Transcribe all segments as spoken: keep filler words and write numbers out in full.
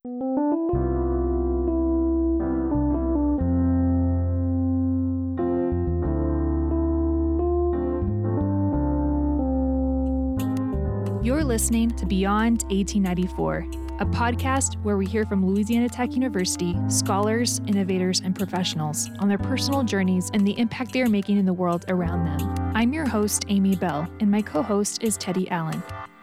You're listening to Beyond eighteen ninety-four, a podcast where we hear from Louisiana Tech University scholars, innovators, and professionals on their personal journeys and the impact they are making in the world around them. I'm your host, Amy Bell, and my co-host is Teddy Allen.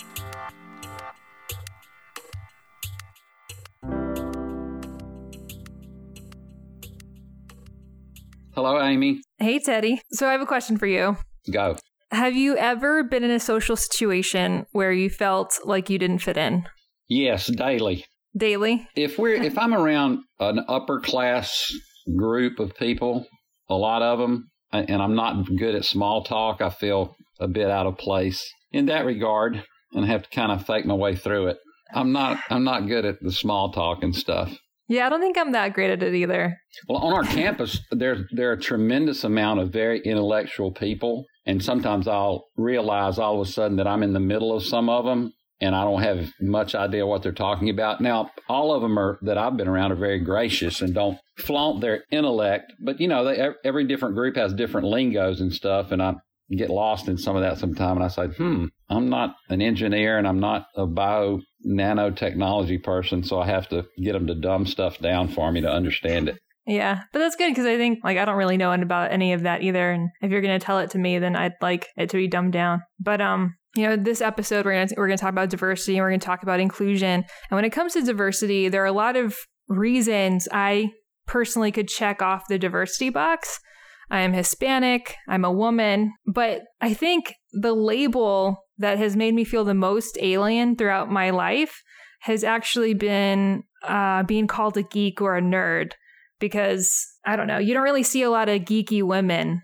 Hello, Amy. Hey, Teddy. So I have a question for you. Go. Have you ever been in a social situation where you felt like you didn't fit in? Yes, daily. Daily? If we're if I'm around an upper class group of people, a lot of them, and I'm not good at small talk, I feel a bit out of place in that regard, and I have to kind of fake my way through it. I'm not I'm not good at the small talk and stuff. Yeah, I don't think I'm that great at it either. Well, on our campus, there there are a tremendous amount of very intellectual people. And sometimes I'll realize all of a sudden that I'm in the middle of some of them and I don't have much idea what they're talking about. Now, all of them are that I've been around are very gracious and don't flaunt their intellect. But, you know, they, every different group has different lingos and stuff. And I get lost in some of that sometime. And I say, hmm, I'm not an engineer and I'm not a bio nanotechnology person. So I have to get them to dumb stuff down for me to understand it. Yeah, but that's good because I think like I don't really know about any of that either. And if you're going to tell it to me, then I'd like it to be dumbed down. But, um, you know, this episode, we're going to we're going to talk about diversity and we're going to talk about inclusion. And when it comes to diversity, there are a lot of reasons I personally could check off the diversity box. I am Hispanic. I'm a woman. But I think the label that has made me feel the most alien throughout my life has actually been uh, being called a geek or a nerd. Because, I don't know, you don't really see a lot of geeky women.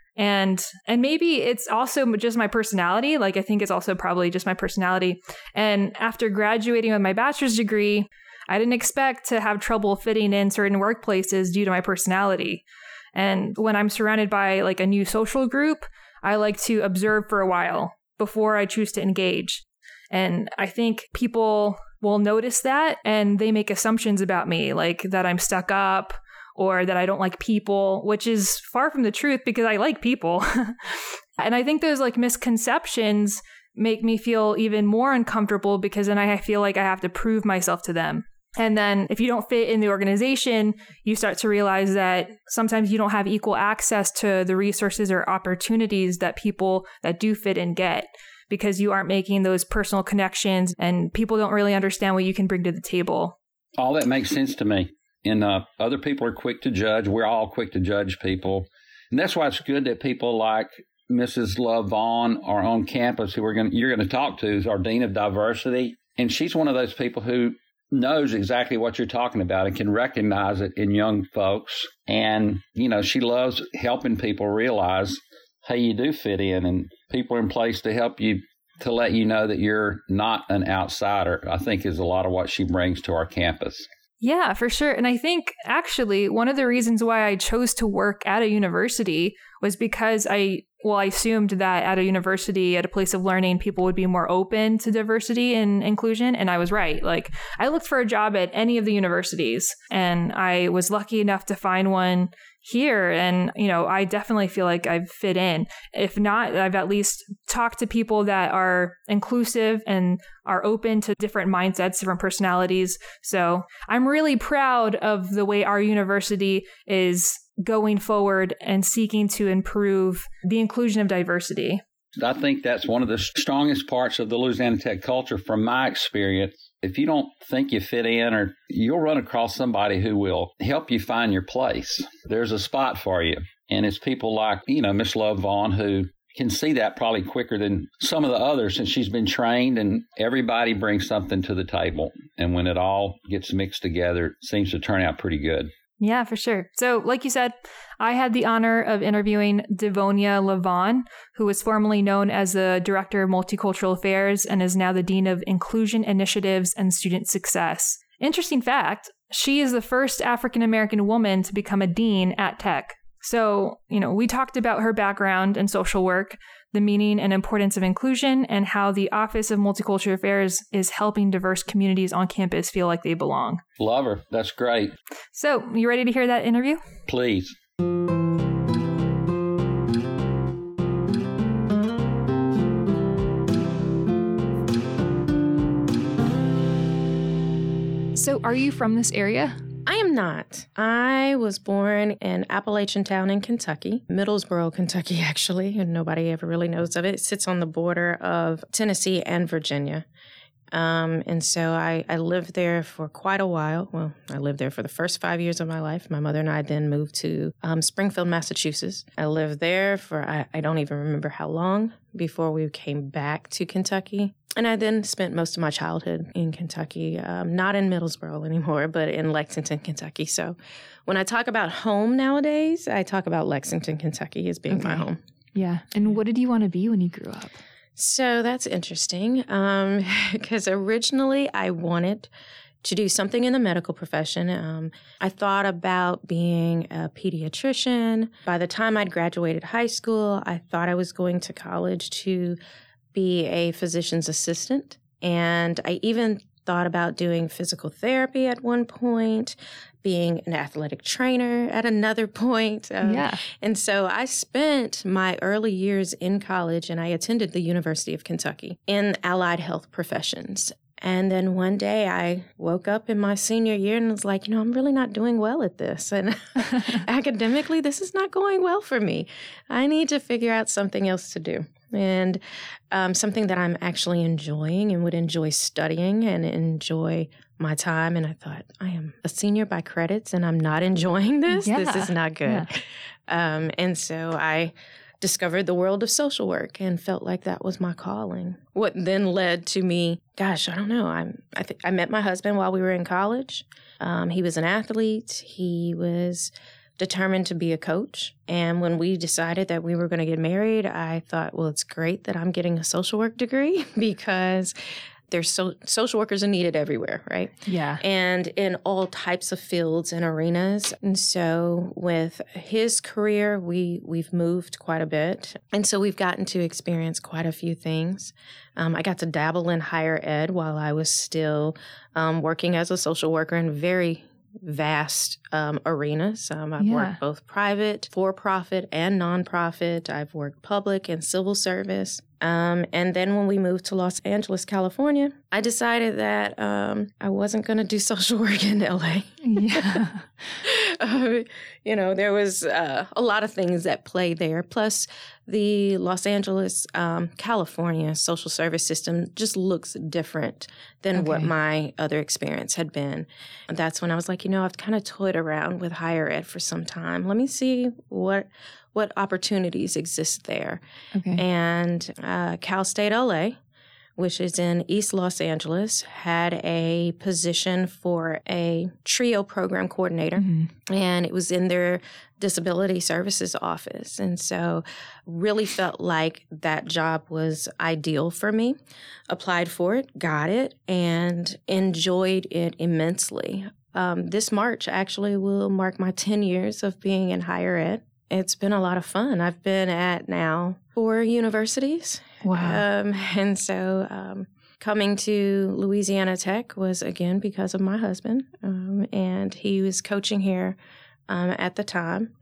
And and maybe it's also just my personality. Like, I think it's also probably just my personality. And after graduating with my bachelor's degree, I didn't expect to have trouble fitting in certain workplaces due to my personality. And when I'm surrounded by like a new social group, I like to observe for a while before I choose to engage. And I think people will notice that and they make assumptions about me, like that I'm stuck up or that I don't like people, which is far from the truth because I like people. And I think those like misconceptions make me feel even more uncomfortable because then I feel like I have to prove myself to them. And then if you don't fit in the organization, you start to realize that sometimes you don't have equal access to the resources or opportunities that people that do fit in get, because you aren't making those personal connections and people don't really understand what you can bring to the table. All that makes sense to me. And uh, other people are quick to judge. We're all quick to judge people. And that's why it's good that people like Missus Love Vaughn are on campus, who we're gonna, you're going to talk to, is our Dean of Diversity. And she's one of those people who knows exactly what you're talking about and can recognize it in young folks. And, you know, she loves helping people realize, hey, you do fit in, and people are in place to help you, to let you know that you're not an outsider, I think is a lot of what she brings to our campus. Yeah, for sure. And I think actually one of the reasons why I chose to work at a university was because I, well, I assumed that at a university, at a place of learning, people would be more open to diversity and inclusion. And I was right. Like, I looked for a job at any of the universities and I was lucky enough to find one here. And, you know, I definitely feel like I've fit in. If not, I've at least talked to people that are inclusive and are open to different mindsets, different personalities. So I'm really proud of the way our university is going forward and seeking to improve the inclusion of diversity. I think that's one of the strongest parts of the Louisiana Tech culture from my experience. If you don't think you fit in, or you'll run across somebody who will help you find your place. There's a spot for you. And it's people like, you know, Miss Love Vaughn, who can see that probably quicker than some of the others since she's been trained, and everybody brings something to the table. And when it all gets mixed together, it seems to turn out pretty good. Yeah, for sure. So like you said, I had the honor of interviewing Devonia LaVaughn, who was formerly known as the Director of Multicultural Affairs and is now the Dean of Inclusion Initiatives and Student Success. Interesting fact, she is the first African-American woman to become a dean at Tech. So, you know, we talked about her background in social work, the meaning and importance of inclusion, and how the Office of Multicultural Affairs is helping diverse communities on campus feel like they belong. Love her. That's great. So, you ready to hear that interview? Please. So, are you from this area? I am not. I was born in Appalachian Town in Kentucky, Middlesboro, Kentucky, actually, and nobody ever really knows of it. It sits on the border of Tennessee and Virginia. Um, and so I, I lived there for quite a while. Well, I lived there for the first five years of my life. My mother and I then moved to um, Springfield, Massachusetts. I lived there for, I, I don't even remember how long before we came back to Kentucky. And I then spent most of my childhood in Kentucky, um, not in Middlesboro anymore, but in Lexington, Kentucky. So when I talk about home nowadays, I talk about Lexington, Kentucky as being okay. my home. Yeah. And what did you want to be when you grew up? So that's interesting um, because originally I wanted to do something in the medical profession. Um, I thought about being a pediatrician. By the time I'd graduated high school, I thought I was going to college to be a physician's assistant. And I even thought about doing physical therapy at one point, being an athletic trainer at another point. Um, yeah. And so I spent my early years in college, and I attended the University of Kentucky in allied health professions. And then one day I woke up in my senior year and was like, you know, I'm really not doing well at this. And academically, this is not going well for me. I need to figure out something else to do. And um, something that I'm actually enjoying and would enjoy studying and enjoy my time. And I thought, I am a senior by credits and I'm not enjoying this. Yeah. This is not good. Yeah. Um, and so I discovered the world of social work and felt like that was my calling. What then led to me, gosh, I don't know. I'm, I th- I met my husband while we were in college. Um, he was an athlete. He was determined to be a coach. And when we decided that we were going to get married, I thought, well, it's great that I'm getting a social work degree because there's so social workers are needed everywhere, right? Yeah. And in all types of fields and arenas. And so with his career, we, we've moved quite a bit. And so we've gotten to experience quite a few things. Um, I got to dabble in higher ed while I was still um, working as a social worker in very vast um, arenas. Um, I've yeah. worked both private, for-profit, and nonprofit. I've worked public and civil service. Um, and then when we moved to Los Angeles, California, I decided that um, I wasn't going to do social work in L A. Yeah. uh, you know, there was uh, a lot of things that play there. Plus, the Los Angeles, um, California social service system just looks different than okay. what my other experience had been. And that's when I was like, you know, I've kind of toyed around with higher ed for some time. Let me see what what opportunities exist there. Okay. And uh, Cal State L A, which is in East Los Angeles, had a position for a TRIO program coordinator, mm-hmm. and it was in their disability services office. And so really felt like that job was ideal for me. Applied for it, got it, and enjoyed it immensely. Um, this March actually will mark my ten years of being in higher ed. It's been a lot of fun. I've been at now four universities. Wow. Um, and so um, coming to Louisiana Tech was, again, because of my husband. Um, and he was coaching here um, at the time.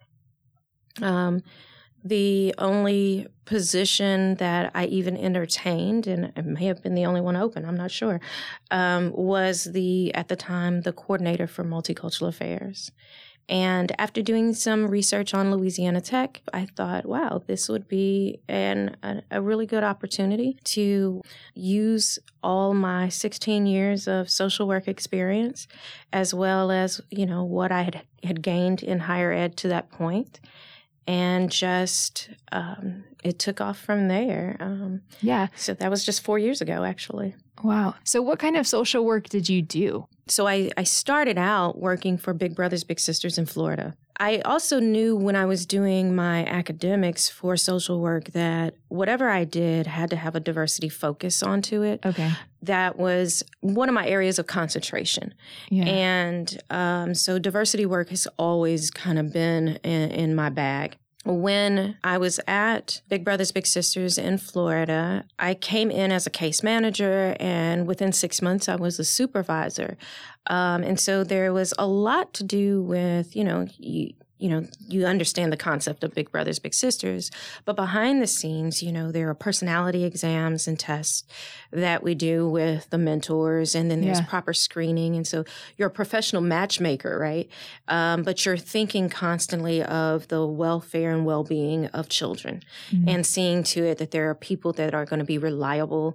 Um, the only position that I even entertained, and it may have been the only one open, I'm not sure, um, was the, at the time, the coordinator for multicultural affairs. And after doing some research on Louisiana Tech, I thought, wow, this would be an, a, a really good opportunity to use all my sixteen years of social work experience, as well as, you know, what I had, had gained in higher ed to that point. And just, um, it took off from there. Um, yeah. So that was just four years ago, actually. Wow. So what kind of social work did you do? So I, I started out working for Big Brothers Big Sisters in Florida. I also knew when I was doing my academics for social work that whatever I did had to have a diversity focus onto it. Okay. That was one of my areas of concentration. Yeah. And um, so diversity work has always kind of been in, in my bag. When I was at Big Brothers Big Sisters in Florida, I came in as a case manager, and within six months, I was a supervisor. Um, and so there was a lot to do with, you know, you, you know, you understand the concept of Big Brothers Big Sisters, but behind the scenes, you know, there are personality exams and tests that we do with the mentors, and then there's Yeah. proper screening. And so you're a professional matchmaker, right? Um, but you're thinking constantly of the welfare and well-being of children, Mhm. and seeing to it that there are people that are going to be reliable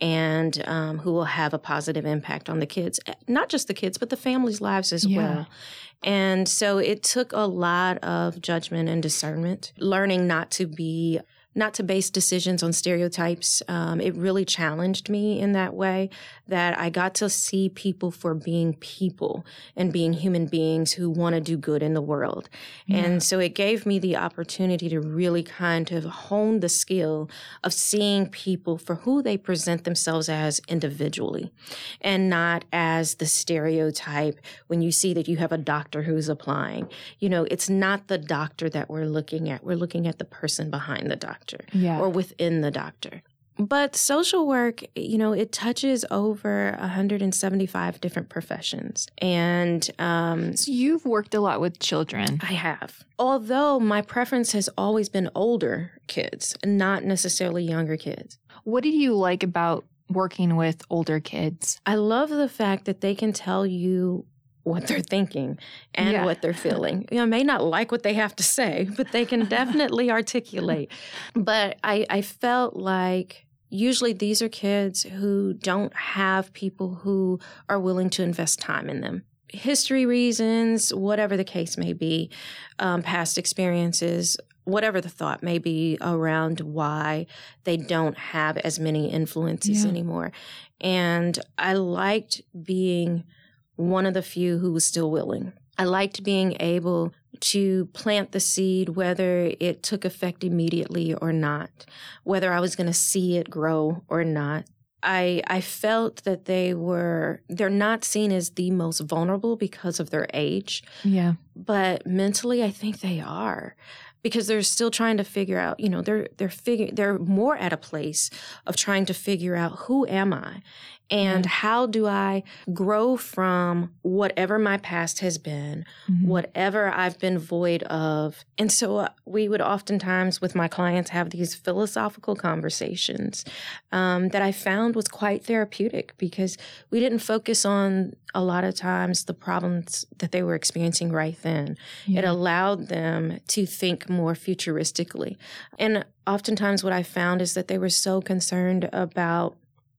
and um, who will have a positive impact on the kids, not just the kids, but the families' lives as Yeah. well. And so it took a lot of judgment and discernment, learning not to be, not to base decisions on stereotypes. Um, it really challenged me in that way, that I got to see people for being people and being human beings who want to do good in the world. Yeah. And so it gave me the opportunity to really kind of hone the skill of seeing people for who they present themselves as individually, and not as the stereotype when you see that you have a doctor who's applying. You know, it's not the doctor that we're looking at. We're looking at the person behind the doctor. Yeah. Or within the doctor. But social work, you know, it touches over one hundred seventy-five different professions. And um, So you've worked a lot with children. I have. Although my preference has always been older kids, not necessarily younger kids. What do you like about working with older kids? I love the fact that they can tell you what they're thinking and Yeah. what they're feeling. You know, may not like what they have to say, but they can definitely articulate. But I, I felt like usually these are kids who don't have people who are willing to invest time in them. History reasons, whatever the case may be, um, past experiences, whatever the thought may be around why they don't have as many influences Yeah. anymore. And I liked being one of the few who was still willing. I liked being able to plant the seed, whether it took effect immediately or not, whether I was going to see it grow or not. I I felt that they were, they're not seen as the most vulnerable because of their age, Yeah. but mentally I think they are. Because they're still trying to figure out, you know, they're they're figure they're more at a place of trying to figure out, who am I? And Yeah. how do I grow from whatever my past has been, Mhm. whatever I've been void of? And so uh, we would oftentimes with my clients have these philosophical conversations um, that I found was quite therapeutic, because we didn't focus on a lot of times the problems that they were experiencing right then. It Yeah. allowed them to think more futuristically. And oftentimes what I found is that they were so concerned about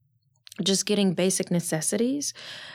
just getting basic necessities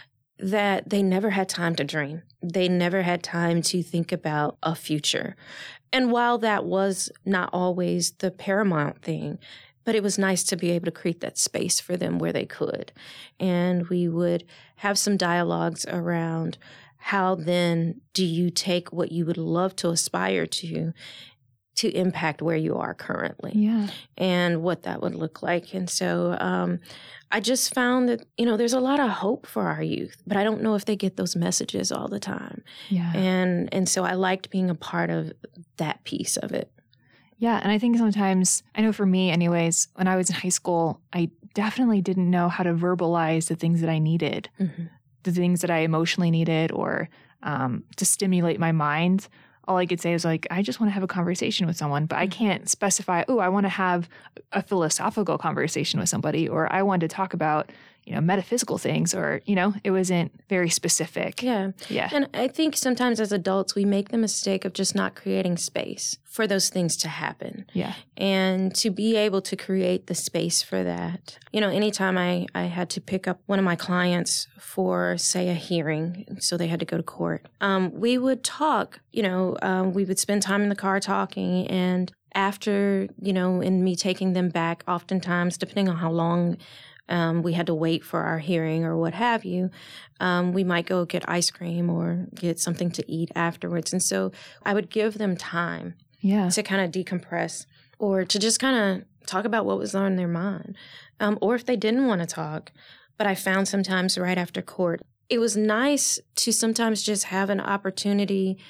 that they never had time to dream. They never had time to think about a future. And while that was not always the paramount thing, but it was nice to be able to create that space for them where they could. And we would have some dialogues around how then do you take what you would love to aspire to to impact where you are currently, Yeah. and what that would look like. And so um, I just found that, you know, there's a lot of hope for our youth, but I don't know if they get those messages all the time. Yeah. And and so I liked being a part of that piece of it. Yeah. And I think sometimes, I know for me anyways, when I was in high school, I definitely didn't know how to verbalize the things that I needed, Mm-hmm. the things that I emotionally needed, or um, to stimulate my mind. All I could say is like, I just want to have a conversation with someone, but I can't specify, oh, I want to have a philosophical conversation with somebody, or I want to talk about, you know, metaphysical things, or, you know, it wasn't very specific. Yeah. Yeah. And I think sometimes as adults, we make the mistake of just not creating space for those things to happen. Yeah. And to be able to create the space for that. You know, anytime I, I had to pick up one of my clients for, say, a hearing, so they had to go to court, um, we would talk, you know, um, we would spend time in the car talking. And after, you know, in me taking them back, oftentimes, depending on how long Um, we had to wait for our hearing or what have you, um, we might go get ice cream or get something to eat afterwards. And so I would give them time Yeah. to kind of decompress, or to just kind of talk about what was on their mind. Um, or if they didn't want to talk, but I found sometimes right after court, it was nice to sometimes just have an opportunity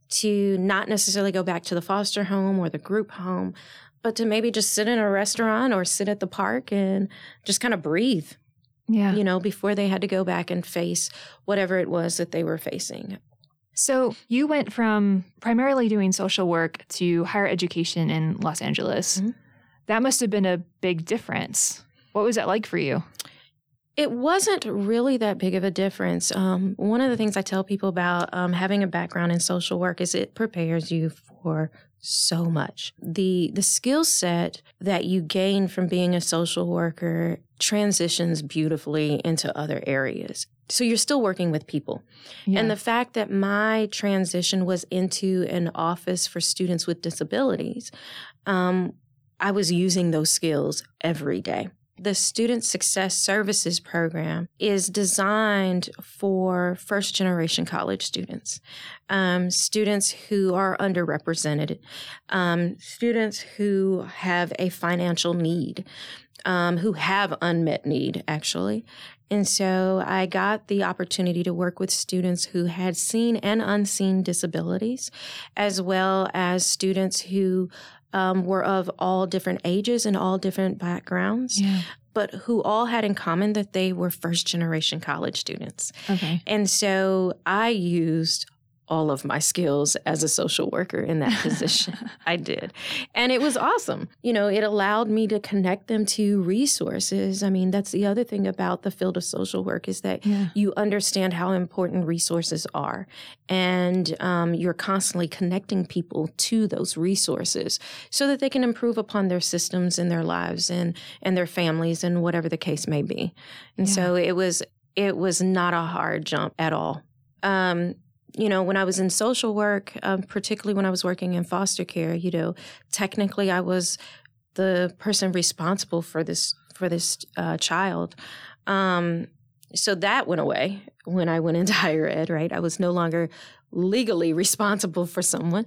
to not necessarily go back to the foster home or the group home, but to maybe just sit in a restaurant or sit at the park and just kind of breathe, yeah. you know, before they had to go back and face whatever it was that they were facing. So you went from primarily doing social work to higher education in Los Angeles. Mm-hmm. That must have been a big difference. What was that like for you? It wasn't really that big of a difference. Um, one of the things I tell people about um, having a background in social work is it prepares you for so much. The the skill set that you gain from being a social worker transitions beautifully into other areas. So you're still working with people. Yeah. And the fact that my transition was into an office for students with disabilities, um, I was using those skills every day. The Student Success Services program is designed for first-generation college students, um, students who are underrepresented, um, students who have a financial need, um, who have unmet need, actually. And so I got the opportunity to work with students who had seen and unseen disabilities, as well as students who Um, were of all different ages and all different backgrounds, Yeah. but who all had in common that they were first-generation college students. Okay. And so I used all of my skills as a social worker in that position. I did. And it was awesome. You know, it allowed me to connect them to resources. I mean, that's the other thing about the field of social work is that Yeah. you understand how important resources are. And um, you're constantly connecting people to those resources so that they can improve upon their systems and their lives and, and their families and whatever the case may be. And Yeah. so it was, it was not a hard jump at all. Um, You know, when I was in social work, um, particularly when I was working in foster care, you know, technically I was the person responsible for this for this uh, child. Um, so that went away when I went into higher ed, right? I was no longer legally responsible for someone.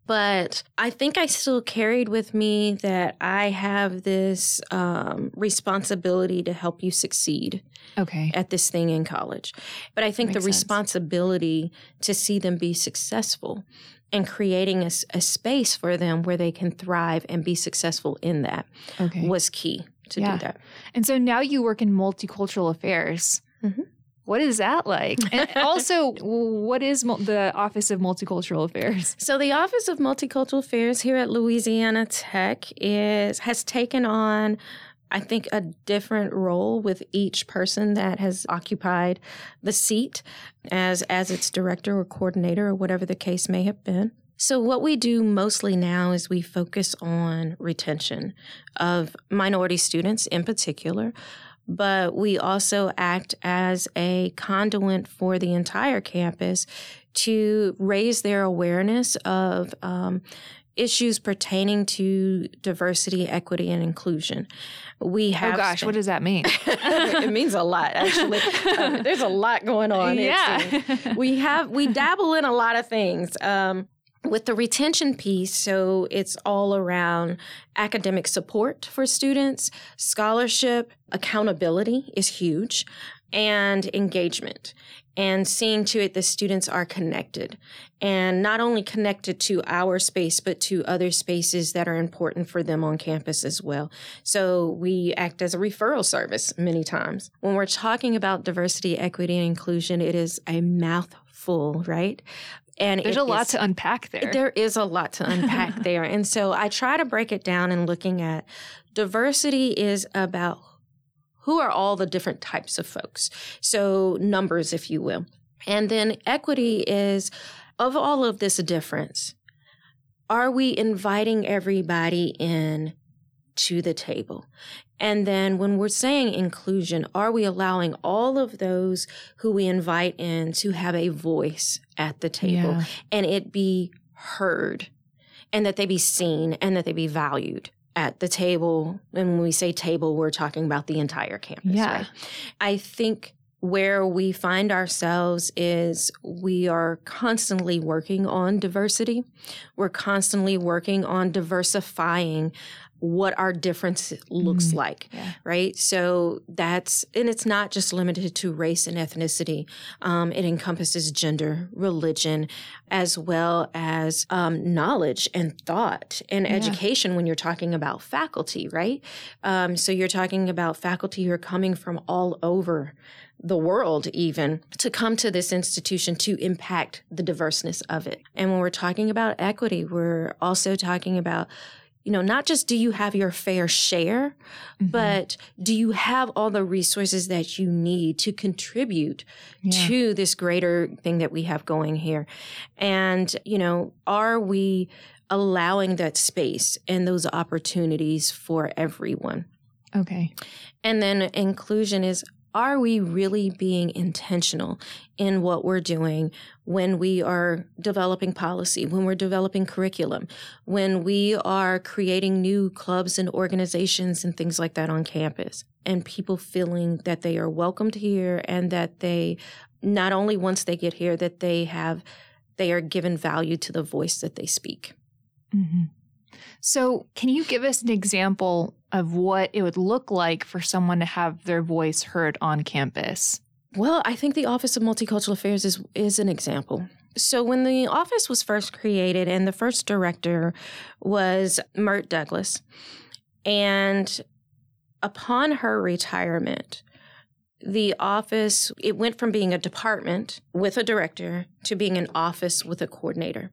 But I think I still carried with me that I have this um, responsibility to help you succeed. Okay. At this thing in college. But I think Makes the sense. responsibility to see them be successful and creating a, a space for them where they can thrive and be successful in that Okay. was key to Yeah. do that. And so now you work in multicultural affairs. Mhm. What is that like? And also, what is mul- the Office of Multicultural Affairs? So the Office of Multicultural Affairs here at Louisiana Tech is has taken on, I think, a different role with each person that has occupied the seat as as its director or coordinator or whatever the case may have been. So what we do mostly now is we focus on retention of minority students in particular, but we also act as a conduit for the entire campus to raise their awareness of um, issues pertaining to diversity, equity, and inclusion. We have Oh gosh, spent- what does that mean? it means a lot, actually. Um, there's a lot going on. it Yeah. seems. we have we dabble in a lot of things. Um, with the retention piece, so it's all around academic support for students, scholarship, accountability is huge, and engagement. And seeing to it that students are connected, and not only connected to our space, but to other spaces that are important for them on campus as well. So we act as a referral service many times. When we're talking about diversity, equity, and inclusion, it is a mouthful, right? And There's it a lot is- to unpack there. There is a lot to unpack there. And so I try to break it down in looking at diversity is about who are all the different types of folks. So numbers, if you will. And then equity is of all of this difference, are we inviting everybody in to the table? And then when we're saying inclusion, are we allowing all of those who we invite in to have a voice at the table Yeah. and it be heard and that they be seen and that they be valued at the table? And when we say table, we're talking about the entire campus, Yeah. right? I think where we find ourselves is we are constantly working on diversity. We're constantly working on diversifying what our difference looks mm, like, yeah. right? So that's, and it's not just limited to race and ethnicity. Um, it encompasses gender, religion, as well as um, knowledge and thought and yeah. education when you're talking about faculty, right? Um, so you're talking about faculty who are coming from all over the world even to come to this institution to impact the diverseness of it. And when we're talking about equity, we're also talking about, you know, not just do you have your fair share, mm-hmm. but do you have all the resources that you need to contribute yeah. to this greater thing that we have going here? And, you know, are we allowing that space and those opportunities for everyone? Okay. And then inclusion is, are we really being intentional in what we're doing when we are developing policy, when we're developing curriculum, when we are creating new clubs and organizations and things like that on campus, and people feeling that they are welcomed here and that they, not only once they get here, that they have, they are given value to the voice that they speak. Mm-hmm. So can you give us an example of what it would look like for someone to have their voice heard on campus? Well, I think the Office of Multicultural Affairs is, is an example. So when the office was first created and the first director was Mert Douglas, and upon her retirement, the office, it went from being a department with a director to being an office with a coordinator.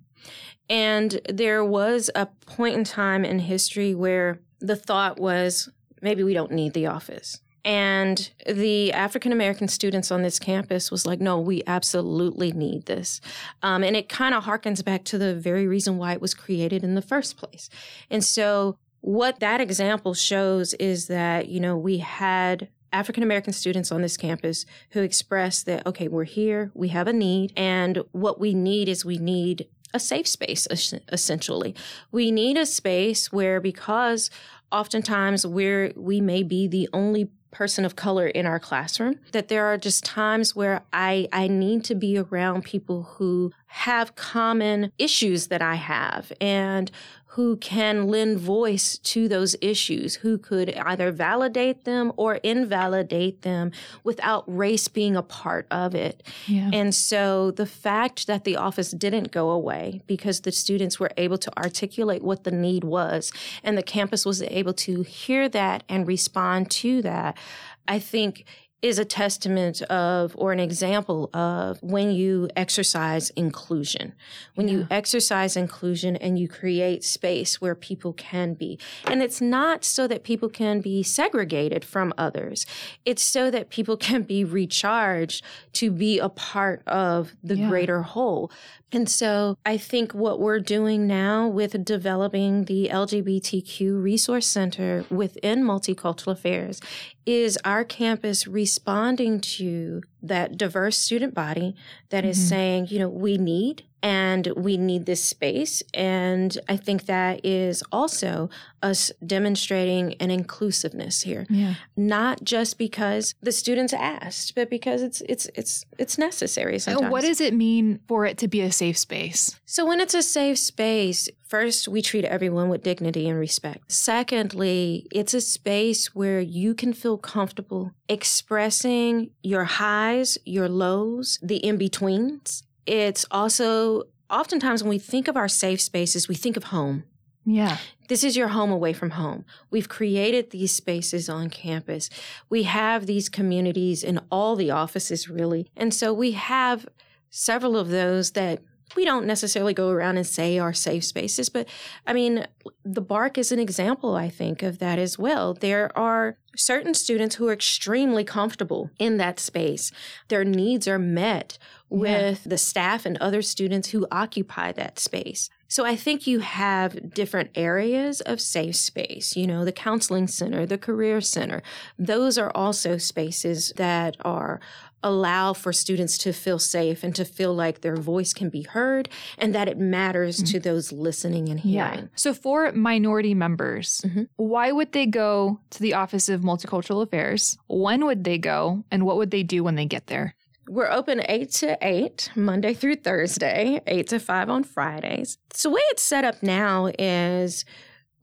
And there was a point in time in history where the thought was, maybe we don't need the office. And the African-American students on this campus was like, no, we absolutely need this. Um, and it kind of harkens back to the very reason why it was created in the first place. And so what that example shows is that, you know, we had African-American students on this campus who expressed that, okay, we're here, we have a need, and what we need is we need a safe space, essentially. We need a space where, because oftentimes we're, we may be the only person of color in our classroom, that there are just times where I, I need to be around people who have common issues that I have and who can lend voice to those issues, who could either validate them or invalidate them without race being a part of it. Yeah. And so the fact that the office didn't go away because the students were able to articulate what the need was and the campus was able to hear that and respond to that, I think is a testament of, or an example of, when you exercise inclusion. When yeah. you exercise inclusion and you create space where people can be. And it's not so that people can be segregated from others. It's so that people can be recharged to be a part of the yeah. greater whole. And so I think what we're doing now with developing the L G B T Q Resource Center within Multicultural Affairs is our campus responding to that diverse student body that mm-hmm. is saying, you know, we need and we need this space. And I think that is also us demonstrating an inclusiveness here. Yeah. Not just because the students asked, but because it's it's it's it's necessary sometimes. What does it mean for it to be a safe space? So when it's a safe space, first, we treat everyone with dignity and respect. Secondly, it's a space where you can feel comfortable expressing your highs, your lows, the in-betweens. It's also, oftentimes when we think of our safe spaces, we think of home. Yeah. This is your home away from home. We've created these spaces on campus. We have these communities in all the offices, really. And so we have several of those that we don't necessarily go around and say are safe spaces, but I mean, the Bark is an example, I think, of that as well. There are certain students who are extremely comfortable in that space. Their needs are met with yeah. the staff and other students who occupy that space. So I think you have different areas of safe space, you know, the counseling center, the career center. Those are also spaces that are allow for students to feel safe and to feel like their voice can be heard and that it matters mm-hmm. to those listening and hearing. Yeah. So for minority members, mm-hmm. why would they go to the Office of Multicultural Affairs? When would they go? And what would they do when they get there? We're open eight to eight, Monday through Thursday, eight to five on Fridays. So the way it's set up now is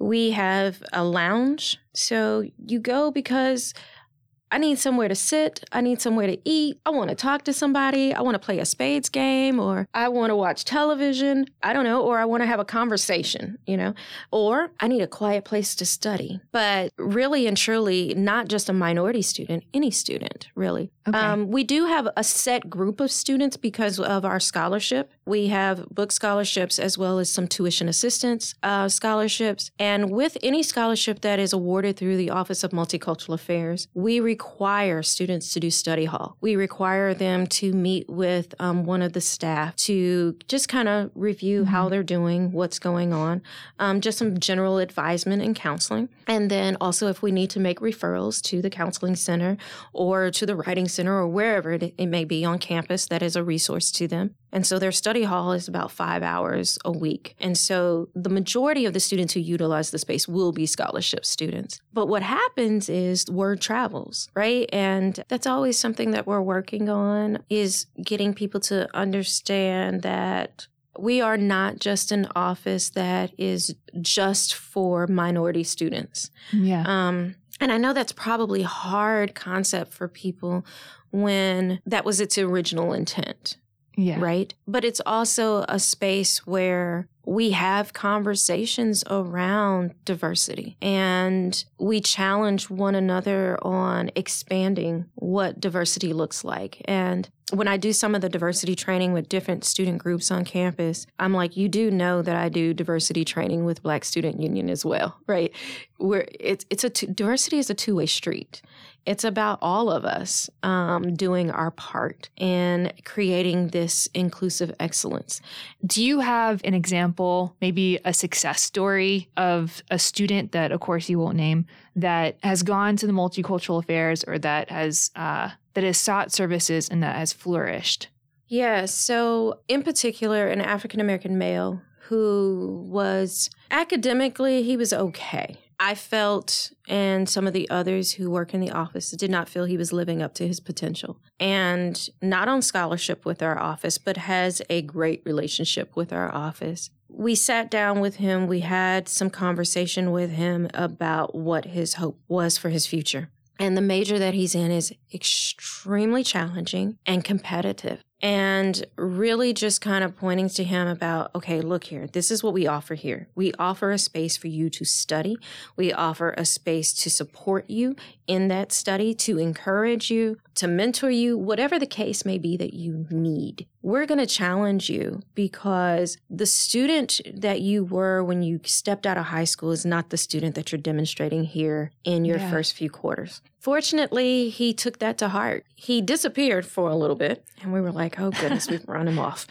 We have a lounge. So you go because I need somewhere to sit. I need somewhere to eat. I want to talk to somebody. I want to play a spades game, or I want to watch television. I don't know. Or I want to have a conversation, you know, or I need a quiet place to study. But really and truly, not just a minority student, any student, really. Okay. Um, we do have a set group of students because of our scholarship. We have book scholarships as well as some tuition assistance uh, scholarships. And with any scholarship that is awarded through the Office of Multicultural Affairs, we require students to do study hall. We require them to meet with um, one of the staff to just kind of review mm-hmm. how they're doing, what's going on, um, just some general advisement and counseling. And then also if we need to make referrals to the counseling center or to the writing center or wherever it, it may be on campus that is a resource to them. And so their study hall is about five hours a week. And so the majority of the students who utilize the space will be scholarship students. But what happens is word travels, right? And that's always something that we're working on, is getting people to understand that we are not just an office that is just for minority students. Yeah. Um, and I know that's probably a hard concept for people when that was its original intent. Yeah. Right. But it's also a space where we have conversations around diversity, and we challenge one another on expanding what diversity looks like. And when I do some of the diversity training with different student groups on campus, I'm like, you do know that I do diversity training with Black Student Union as well, right? Where it's it's a two, diversity is a two-way street. It's about all of us um, doing our part in creating this inclusive excellence. Do you have an example, maybe a success story of a student that, of course, you won't name, that has gone to the Multicultural Affairs or that has uh, that has sought services and that has flourished? Yeah. So in particular, an African-American male who was academically, he was okay. I felt, and some of the others who work in the office did not feel he was living up to his potential. And not on scholarship with our office, but has a great relationship with our office. We sat down with him. We had some conversation with him about what his hope was for his future. And the major that he's in is extremely challenging and competitive. And really just kind of pointing to him about, okay, look here, this is what we offer here. We offer a space for you to study. We offer a space to support you in that study, to encourage you, to mentor you, whatever the case may be that you need. We're going to challenge you because the student that you were when you stepped out of high school is not the student that you're demonstrating here in your yeah. first few quarters. Fortunately, he took that to heart. He disappeared for a little bit, and we were like, oh, goodness, we've run him off.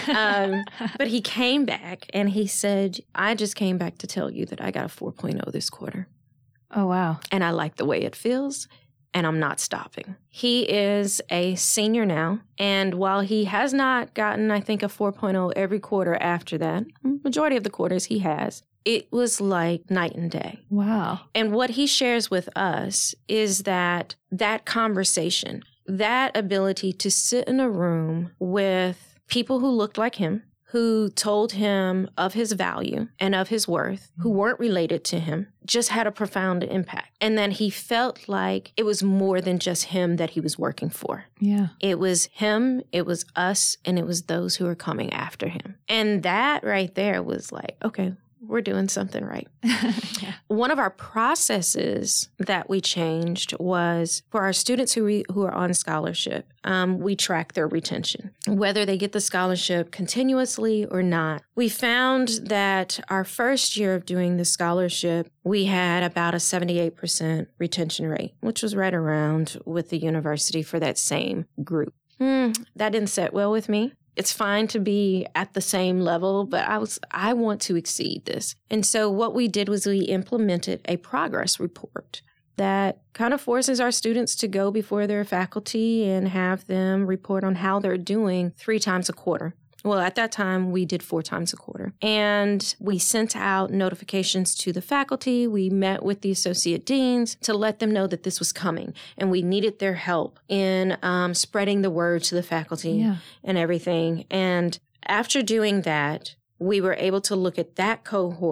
Um, but he came back, and he said, I just came back to tell you that I got a four point oh this quarter. Oh, wow. And I like the way it feels, and I'm not stopping. He is a senior now, and while he has not gotten, I think, a four point oh every quarter after that, majority of the quarters he has, it was like night and day. Wow. And what he shares with us is that that conversation, that ability to sit in a room with people who looked like him, who told him of his value and of his worth, who weren't related to him, just had a profound impact. And then he felt like it was more than just him that he was working for. Yeah. It was him, it was us, and it was those who were coming after him. And that right there was like, okay, we're doing something right. yeah. One of our processes that we changed was for our students who re- who are on scholarship, um, we track their retention, whether they get the scholarship continuously or not. We found that our first year of doing the scholarship, we had about a seventy-eight percent retention rate, which was right around with the university for that same group. Hmm, that didn't sit well with me. It's fine to be at the same level, but I was I want to exceed this. And so what we did was we implemented a progress report that kind of forces our students to go before their faculty and have them report on how they're doing three times a quarter. Well, at that time, we did four times a quarter. And we sent out notifications to the faculty. We met with the associate deans to let them know that this was coming. And we needed their help in um, spreading the word to the faculty yeah. and everything. And after doing that, we were able to look at that cohort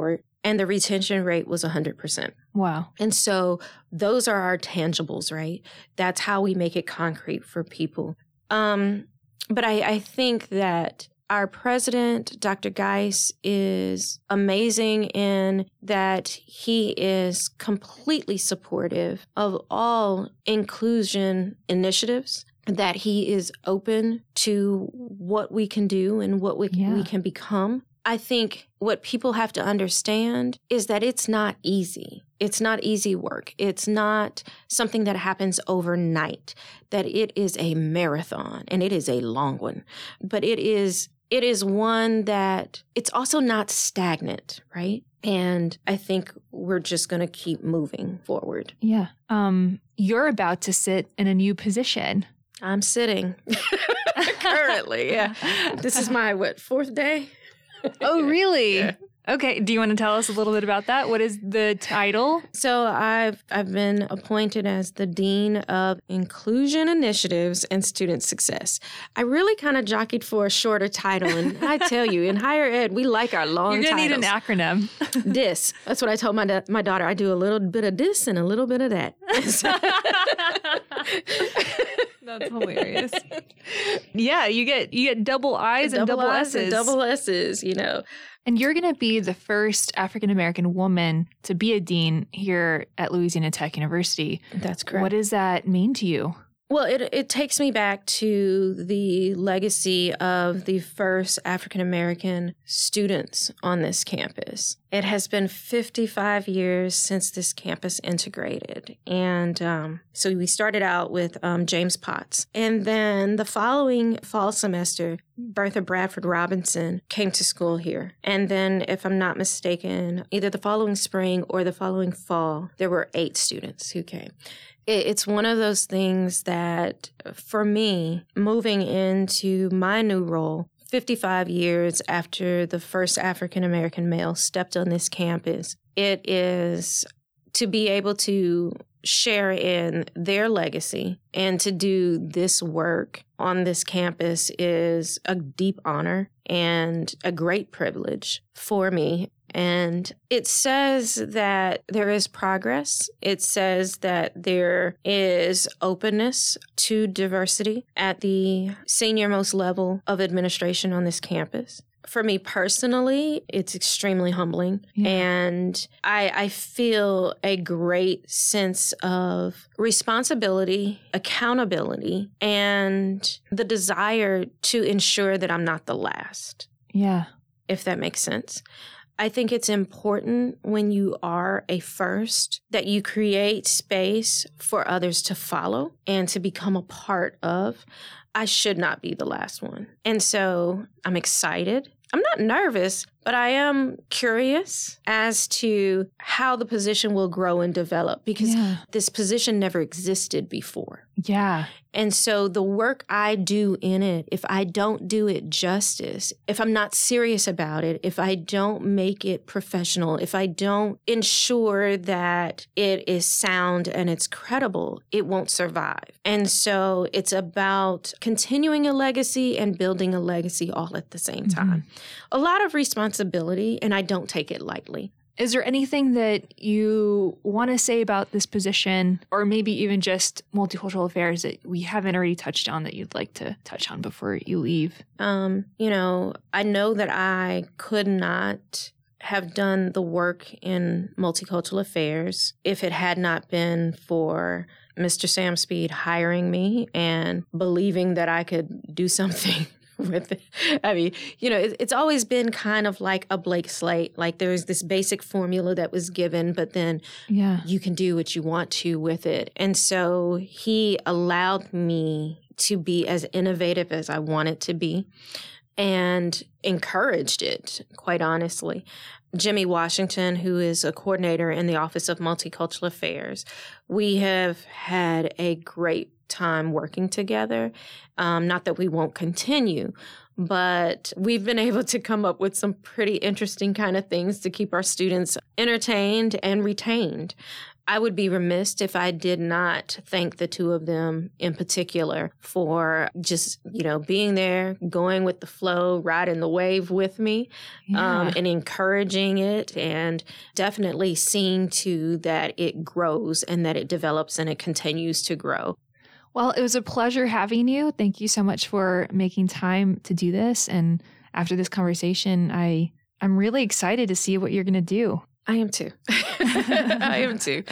and the retention rate was one hundred percent. Wow. And so those are our tangibles, right? That's how we make it concrete for people. Um, but I, I think that our president, Doctor Geis, is amazing in that he is completely supportive of all inclusion initiatives, that he is open to what we can do and what we, Yeah. we can become. I think what people have to understand is that it's not easy. It's not easy work. It's not something that happens overnight, that it is a marathon, and it is a long one. But it is it is one that it's also not stagnant, right? And I think we're just going to keep moving forward. Yeah. Um, you're about to sit in a new position. I'm sitting currently. Yeah. This is my, what, fourth day? Oh, really? Yeah. Okay. Do you want to tell us a little bit about that? What is the title? So I've I've been appointed as the Dean of Inclusion Initiatives and Student Success. I really kind of jockeyed for a shorter title, and I tell you, in higher ed, we like our long You're going to titles. need an acronym. D I S. That's what I told my da- my daughter. I do a little bit of this and a little bit of that. That's hilarious. Yeah, you get you get double I's and double I's S's. and double S's, you know. And you're going to be the first African-American woman to be a dean here at Louisiana Tech University. That's correct. What does that mean to you? Well, it it takes me back to the legacy of the first African-American students on this campus. It has been fifty-five years since this campus integrated. And um, so we started out with um, James Potts. And then the following fall semester, Bertha Bradford Robinson came to school here. And then, if I'm not mistaken, either the following spring or the following fall, there were eight students who came. It's one of those things that, for me, moving into my new role, fifty-five years after the first African-American male stepped on this campus, it is to be able to share in their legacy and to do this work on this campus is a deep honor and a great privilege for me. And it says that there is progress. It says that there is openness to diversity at the senior most level of administration on this campus. For me personally, it's extremely humbling. Yeah. And I, I feel a great sense of responsibility, accountability, and the desire to ensure that I'm not the last. Yeah. If that makes sense. I think it's important when you are a first that you create space for others to follow and to become a part of. I should not be the last one. And so I'm excited. I'm not nervous, but I am curious as to how the position will grow and develop because Yeah. this position never existed before. Yeah. And so the work I do in it, if I don't do it justice, if I'm not serious about it, if I don't make it professional, if I don't ensure that it is sound and it's credible, it won't survive. And so it's about continuing a legacy and building a legacy all at the same time. A lot of responsibility, and I don't take it lightly. Is there anything that you want to say about this position, or maybe even just multicultural affairs that we haven't already touched on that you'd like to touch on before you leave? Um, you know, I know that I could not have done the work in multicultural affairs if it had not been for Mister Sam Speed hiring me and believing that I could do something with it. I mean, you know, it, it's always been kind of like a blank slate. Like there's this basic formula that was given, but then Yeah. you can do what you want to with it. And so he allowed me to be as innovative as I wanted to be and encouraged it, quite honestly. Jimmy Washington, who is a coordinator in the Office of Multicultural Affairs, we have had a great time working together. Um, not that we won't continue, but we've been able to come up with some pretty interesting kind of things to keep our students entertained and retained. I would be remiss if I did not thank the two of them in particular for just, you know, being there, going with the flow, riding the wave with me, yeah. um, and encouraging it, and definitely seeing to that it grows and that it develops and it continues to grow. Well, it was a pleasure having you. Thank you so much for making time to do this. And after this conversation, I, I'm really excited to see what you're going to do. I am too. I am too.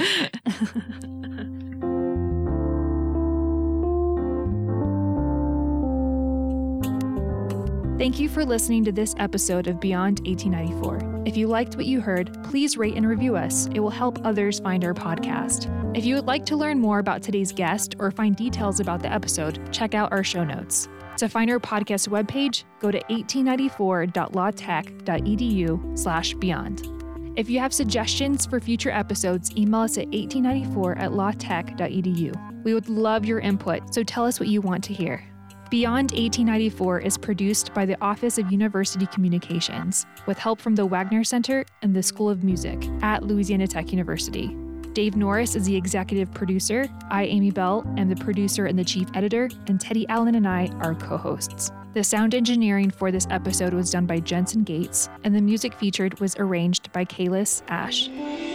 Thank you for listening to this episode of Beyond eighteen ninety-four. If you liked what you heard, please rate and review us. It will help others find our podcast. If you would like to learn more about today's guest or find details about the episode, check out our show notes. To find our podcast webpage, go to eighteen ninety-four dot lawtech dot e d u slash beyond. If you have suggestions for future episodes, email us at eighteen ninety-four at lawtech dot e d u. We would love your input, so tell us what you want to hear. Beyond eighteen ninety-four is produced by the Office of University Communications, with help from the Wagner Center and the School of Music at Louisiana Tech University. Dave Norris is the executive producer. I, Amy Bell, am the producer and the chief editor, and Teddy Allen and I are co-hosts. The sound engineering for this episode was done by Jensen Gates, and the music featured was arranged by Kalis Ash.